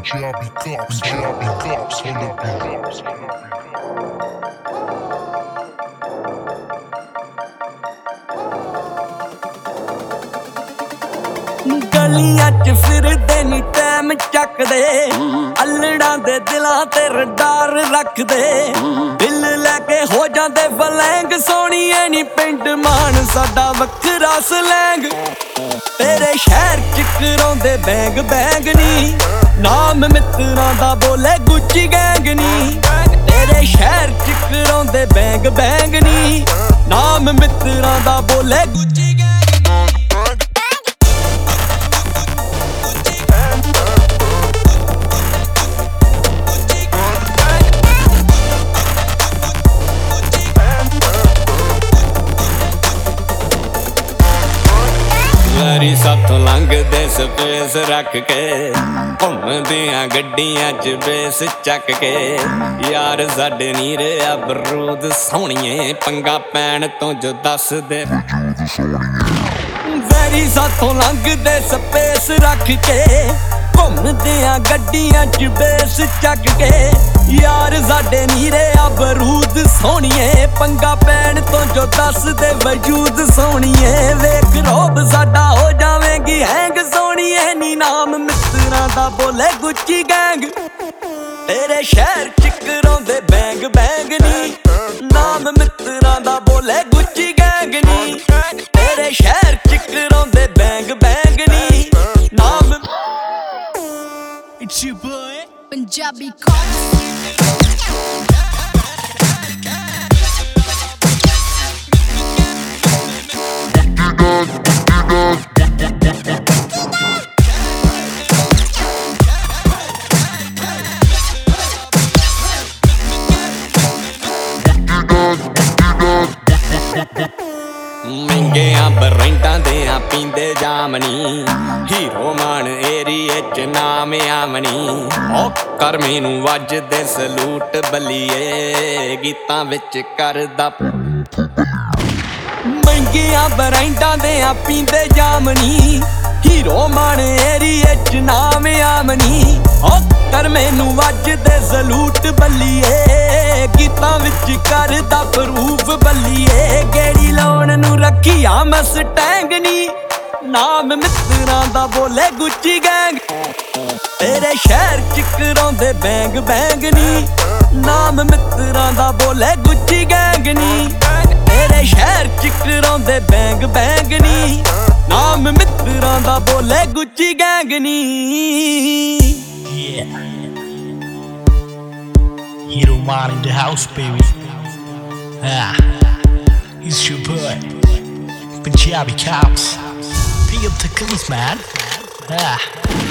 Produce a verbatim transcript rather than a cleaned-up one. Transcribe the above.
Punjabi cops, Punjabi cops on the beat. ਗਲੀਆਂ ਚ ਫਿਰਦੇ ਨੀ ਟਾਈਮ ਚੱਕਦੇ, ਅਲੜਾਂ ਦੇ ਦਿਲਾਂ ਤੇ ਰਡਾਰ ਰੱਖਦੇ। ਦਿਲ ਲੈ ਕੇ ਹੋ ਜਾਂਦੇ ਫਲੈਂਗ, ਸੋਹਣੀਏ ਨੀ ਪਿੰਡ ਮਾਨ ਸਾਡਾ ਵੱਖਰਾ ਸਲੈਂਗ। ਤੇਰੇ ਸ਼ਹਿਰ ਚ ਕਰਾਉਂਦੇ ਬੈਂਗ ਬੈਂਗ ਨੀ, ਨਾਮ ਮਿੱਤਰਾਂ ਦਾ ਬੋਲੇ ਗੁੱਚੀ ਗੈਂਗ ਨੀ। ਤੇਰੇ ਸ਼ਹਿਰ ਚ ਕਰਾਉਂਦੇ ਬੈਂਗ ਬੈਂਗ ਨੀ, ਨਾਮ ਮਿੱਤਰਾਂ ਦਾ ਬੋਲੇ ਗੁੱਚੀ ਗੈਂਗ। ਯਾਰੀ ਸਾਥੋਂ ਲੰਘਦੇ ਸਪੇਸ ਰੱਖ ਕੇ, ਘੁੰਮਦੀਆਂ ਗੱਡੀਆਂ ਚ ਬੇਸ ਚੱਕ ਕੇ। ਯਾਰ ਸਾਡੇ ਨੀ ਰਿਹਾ ਬਰੂਦ ਸੋਹਣੀਏ, ਪੰਗਾ ਪੈਣ ਤੋਂ ਜੋ ਦੱਸ ਦੇ ਵੈਰੀ ਸਾਥੋਂ ਲੰਘਦੇ ਸਪੇਸ ਰੱਖ ਕੇ, ਘੁੰਮਦੀਆਂ ਗੱਡੀਆਂ ਚ ਬੇਸ ਚੱਕ ਕੇ। ਯਾਰ ਸਾਡੇ ਨੀ ਰਿਹਾ ਬਰੂਦ ਸੋਹਣੀਏ, ਪੰਗਾ ਪੈਣ ਤੋਂ ਜੋ ਦੱਸ ਦੇ ਵਜੂਦ ਸੋਹਣੀਏ। ਵੇਖ ਰੋਬ ਸਾਡਾ ਹੋ ਜਾਵੇਂਗੀ ਹੈਂਗ, ਸੋਹਣੀਏ ਨੀ ਨਾਮ ਮਿੱਤਰਾਂ ਦਾ ਬੋਲੇ ਗੁੱਚੀ ਗੈਂਗ। ਤੇਰੇ ਸ਼ਹਿਰ ਚ ਕਰਾਉਂਦੇ ਬੈਂਗ ਬੈਂਗ ਨੀ, ਨਾਮ ਮਿੱਤਰਾਂ ਦਾ ਬੋਲੇ ਗੁੱਚੀ ਗੈਂਗ ਨੀ। ਤੇਰੇ ਸ਼ਹਿਰ ਚ ਕਰਾਉਂਦੇ ਬੈਂਗ ਬੈਂਗ ਨੀ, ਨਾਮ। It's your boy Punjabi cops. ਮਹਿੰਗਿਆਂ ਬਰੈਂਟਾਂ ਦੇ ਆ ਪੀਂਦੇ ਜਾਮਨੀ, ਹੀਰੋ ਮਾਨ ਏਰੀਏ ਚ ਨਾਮ ਆਮਨੀ। ਓ ਕਰ ਮੈਨੂੰ ਵੱਜਦੇ ਸਲੂਟ ਬੱਲੀਏ, ਗੀਤਾਂ ਵਿੱਚ ਕਰਦਾ। ਮਹਿੰਗਿਆਂ ਬਰੈਂਟਾਂ ਦੇ ਆ ਪੀਂਦੇ ਜਾਮਨੀ, ਹੀਰੋ ਮਾਨ ਏਰੀਏ ਚ ਨਾਮ ਆਮਨੀ। ਓ ਕਰ ਮੈਨੂੰ ਵੱਜਦੇ ਸਲੂਟ ਬੱਲੀਏ, ਗੀਤਾਂ ਵਿੱਚ ਕਰਦਾ ਪ੍ਰੂਫ ਬੱਲੀਏ। ਗੇੜੀ ਲਾਉਣ ਨੂੰ ਰੱਖੀ ਆ ਮਸਟੈਂਗ ਨੀ, ਨਾਮ ਮਿੱਤਰਾਂ ਦਾ ਬੋਲੇ ਗੁੱਚੀ ਗੈਂਗ। ਤੇਰੇ ਸ਼ਹਿਰ ਚ ਕਰਾਉਂਦੇ ਬੈਂਗ ਬੈਂਗ ਨੀ, ਨਾਮ ਮਿੱਤਰਾਂ ਦਾ ਬੋਲੇ ਗੁੱਚੀ ਗੈਂਗ ਨੀ। ਤੇਰੇ ਸ਼ਹਿਰ ਚ ਕਰਾਉਂਦੇ ਬੈਂਗ ਬੈਂਗ ਨੀ, ਨਾਮ ਮਿੱਤਰਾਂ ਦਾ ਬੋਲੇ ਗੁੱਚੀ ਗੈਂਗ ਨੀ। Yeah, Hero Man in the house, baby. Ah, it's your boy Punjabi cops. Pick up the clues, man. Ah.